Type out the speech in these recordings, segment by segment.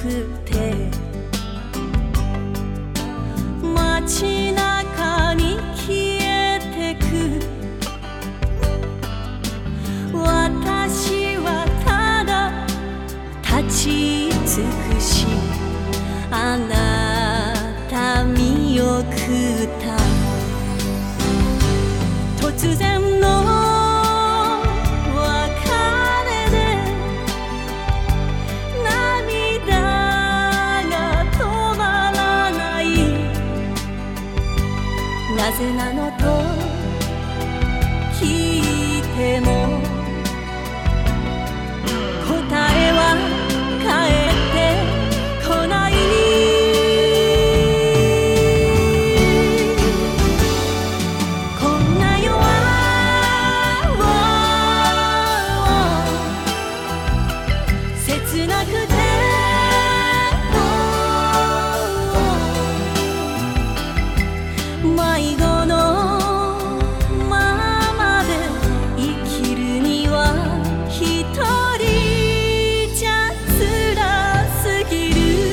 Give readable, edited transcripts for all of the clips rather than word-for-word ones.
くて街中に消えてく私はただ立ち尽くしあなた見送った突然の別れで涙が止まらないなぜなのと聞いても答えは返ってこないこんな夜は切なくて迷子のままで生きるには一人じゃ辛すぎる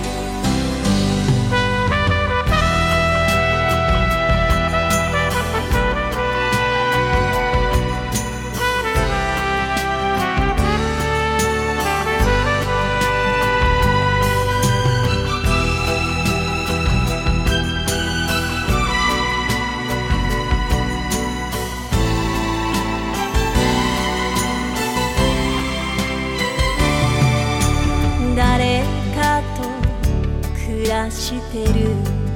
誰かと暮らしてる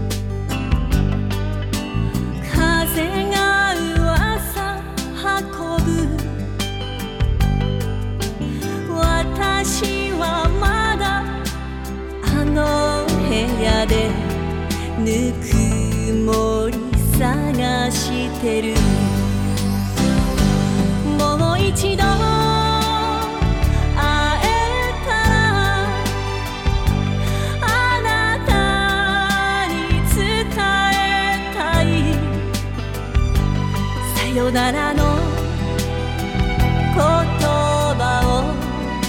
風が噂運ぶ私はまだあの部屋でぬくもり探してるもう一度さよならの言葉を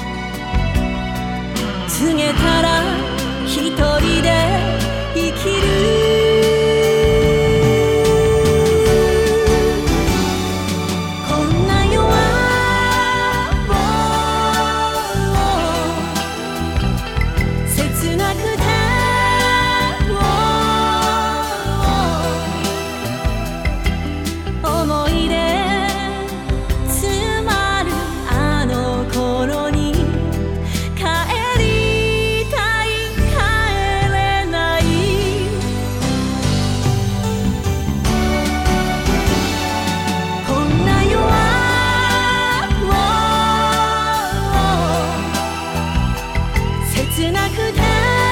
告げたら一人で生きるこんな夜は切なくて思い出詰まるあの頃に帰りたい帰れないこんな夜は切なくて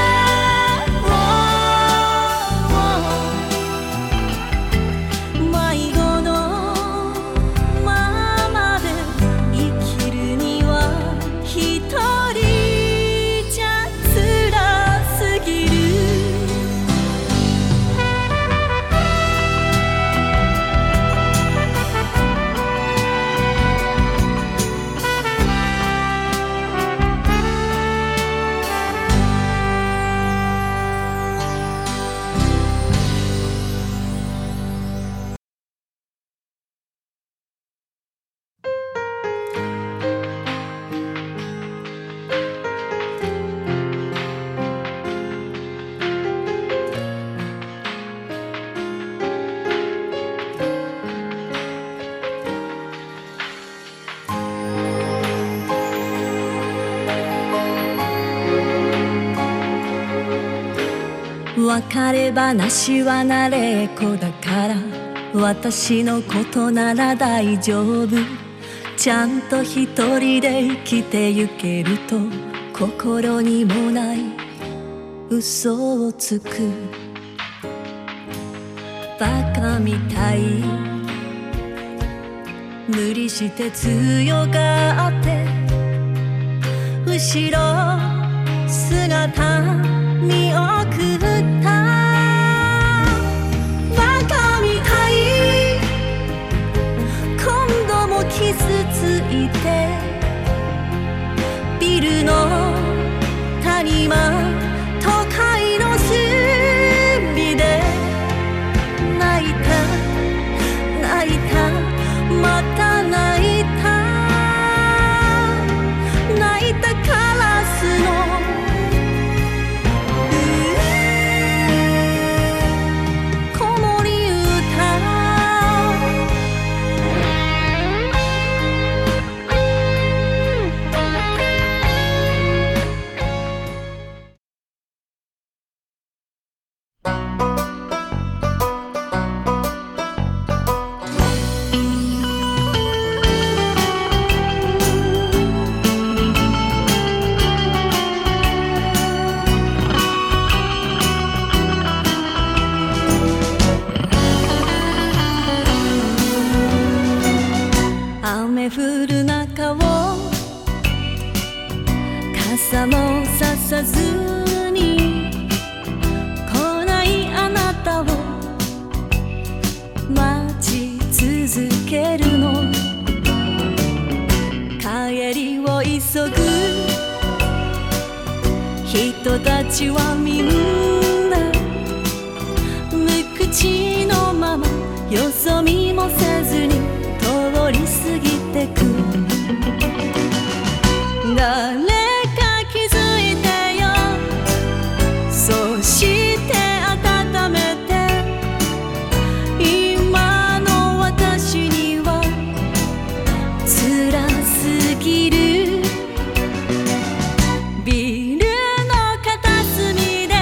迷子のままで生きるには一人じゃ辛すぎる別れ話は慣れっこだから私のことなら大丈夫ちゃんと一人で生きてゆけると心にもない嘘をつくバカみたい無理して強がって後ろ姿見送ったバカみたい今度も傷ついてビルの谷間ささずに来ないあなたを待ち続けるの。帰りを急ぐ人たちはみんな無口のままよそ見もせずに通り過ぎてく。誰か気づいてよ、そして温めて。今の私には辛すぎる。ビルの片隅で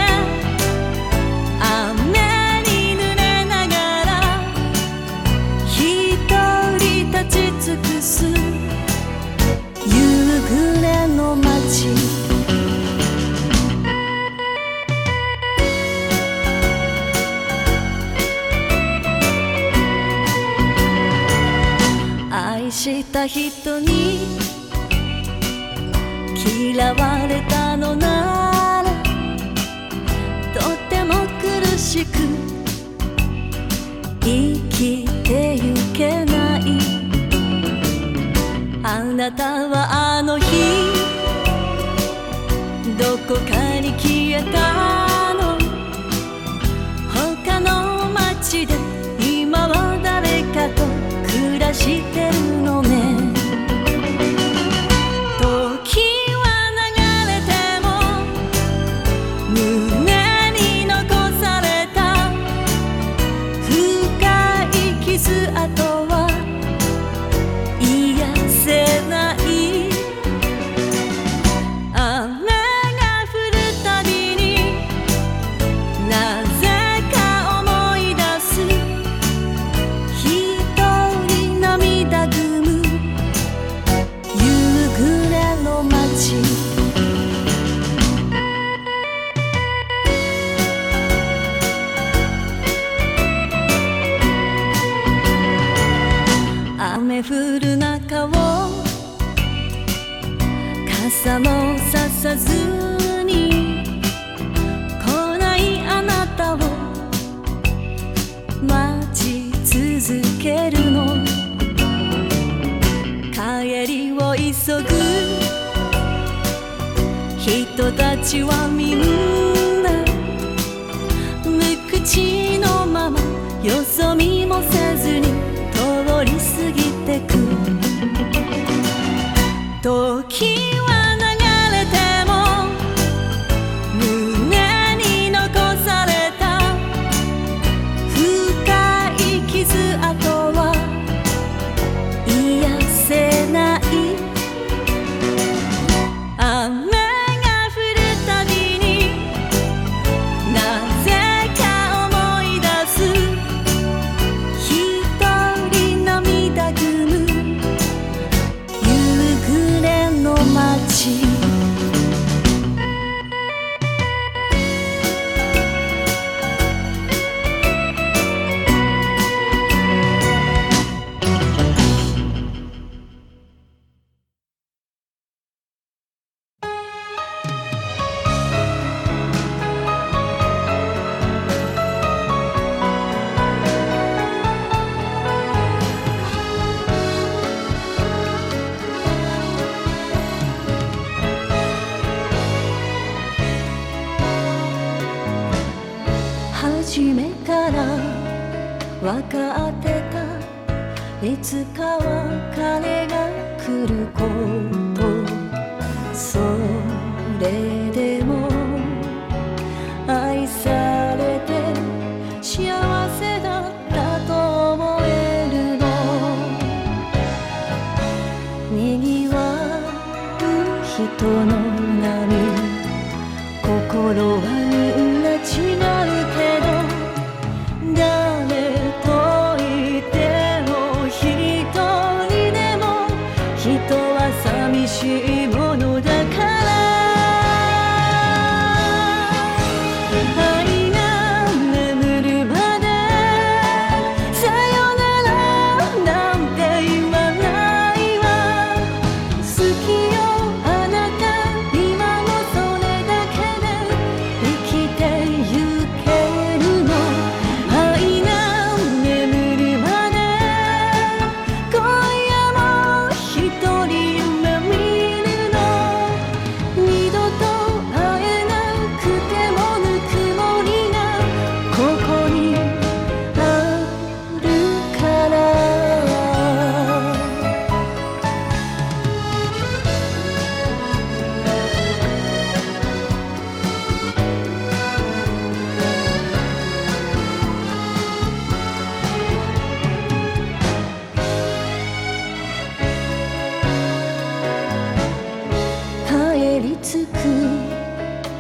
雨に濡れながら一人立ち尽くす夕暮れの街。愛した人に嫌われたのならとても苦しく生きてゆけない。あなたはあの日どこかに消えたの。他の街で今は誰かと暮らしてるのね。時は流れても胸に残された深い傷跡は癒せない。雨が降るたびになぜか思い出す。一人涙ぐむ夕暮れの街。雨降る中を傘もささずに来ないあなたを待ち続けるの。帰りを急ぐ人たちはみんな無口のままよそ見もせずに通り過ぎてく。時は流れても胸に残された深い傷跡は癒せない。雨が降るたびになぜか思い出す。一人涙ぐむ夕暮れの街。初めから分かってた。いつかは彼が来ること。それでも愛されて幸せだったと思えるの。にぎわう人の波、心はみんな違うけど、誰といても一人でも人は寂しいものだから。愛が眠るまでさよならなんて言わないわ。好きよあなた今もそれ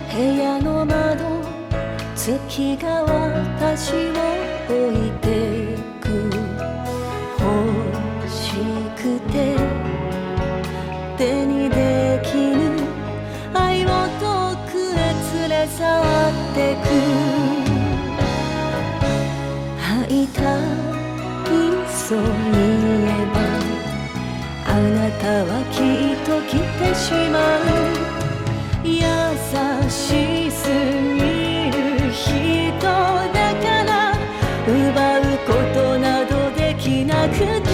部屋の窓、月が私を置いてく。欲しくて手にできぬ愛を遠くへ連れ去ってく。会いたいそうに言えば、あなたはきっと来てしまう。優しすぎる人だから奪うことなどできなくて、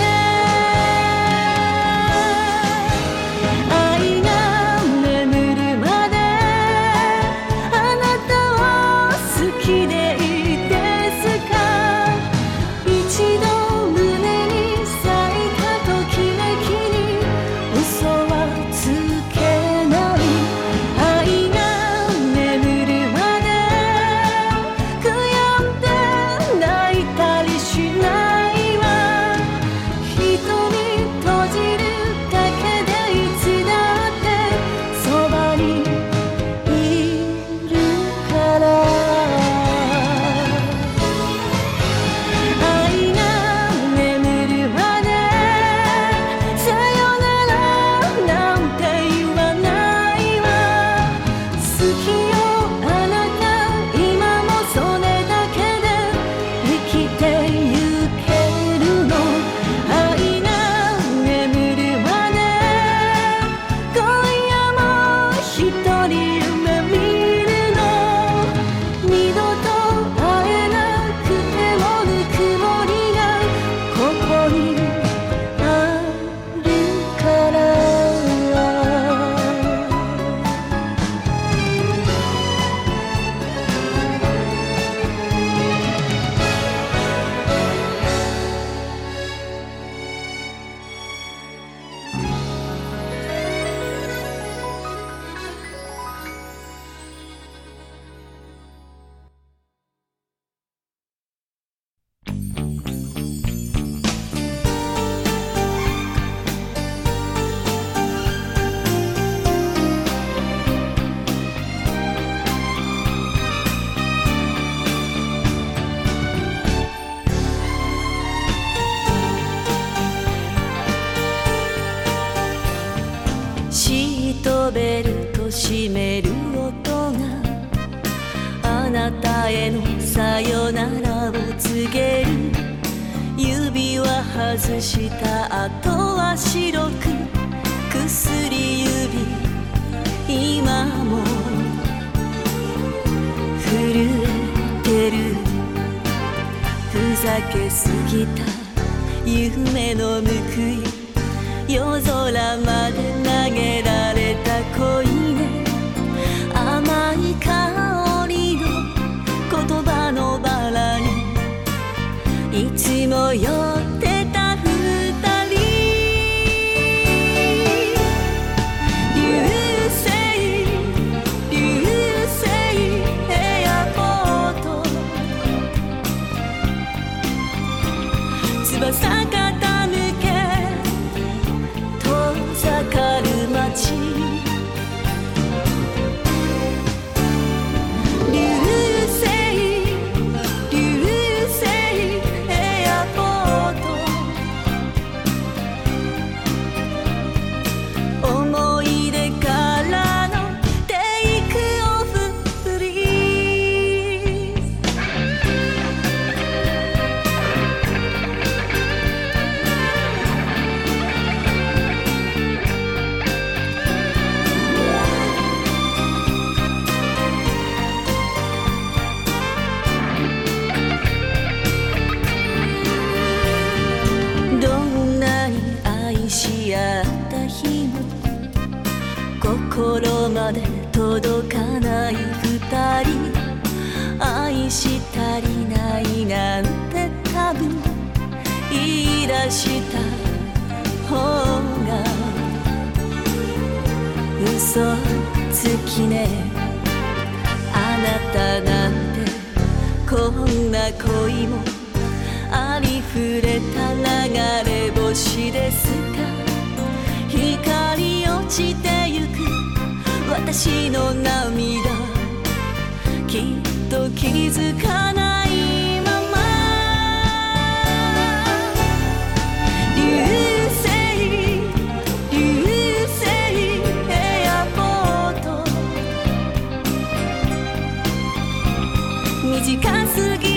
愛が眠るまであなたを好きでいいですか。一度胸に咲いたときめきに嘘はつけない。愛が眠るまで悔やんで泣いたりしないわ。瞳閉じるだけでいつだってそばにいるから。愛が眠るまでさよならなんて言わないわ。好きよあなた、今もそれだけで生きてゆけるの。愛が眠るまで今夜も一人夢見るの。二度と会えなくてもぬくもりがここにあるから。シートベルト閉める音があなたへのさよならを告げる。指輪外した後は白く薬指今も震えてる。ふざけすぎた夢の報い、夜空まで投げられた恋ね。甘い香りの言葉のバラにいつも寄ってた二人。流星流星エアポート、翼傾け遠ざかる街。流星流星エアポート、思い出からのテイクオフプリーズ。どんなに愛し合った日も心まで届かない二人。愛したりないなんて多分言い出した方が嘘つきね。あなたなんてこんな恋もありふれた流れ星ですか。光落ちてゆく私の涙づかないまま流星エアポート短すぎ